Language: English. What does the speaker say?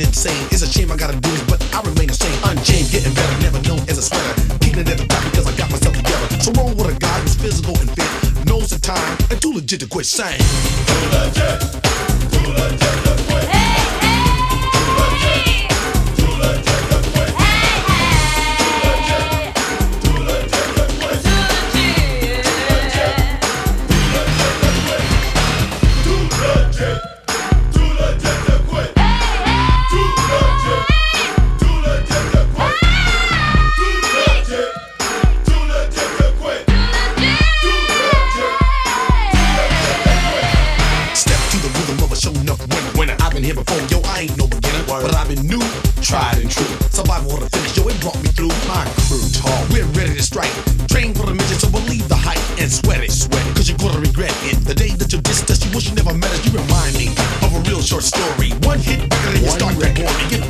insane. It's a shame I gotta do this, but I remain the same. Unchained, getting better, never known as a sweater. Keeping it at the top because I got myself together. So roll with a guy who's physical and fit, knows the time, and too legit to quit saying. Too legit to quit. Hey, hey. Too legit to quit. Hey, hey. Too legit to quit. Too legit. Too legit to quit. Too legit. Too legit to quit. Too legit. Too legit to quit. Too legit. Step to the rhythm of a show enough winner. I've been here before, yo, I ain't no beginner, but I've been new, tried and true. Survival of the finish, yo, it brought me through. My crew tall, we're ready to strike. Train for the mission, so believe the hype and sweat it, cause you're gonna regret it. The day that you dissed us, you wish you never met us. You remind me of a real short story. One hit record and you start to bore me.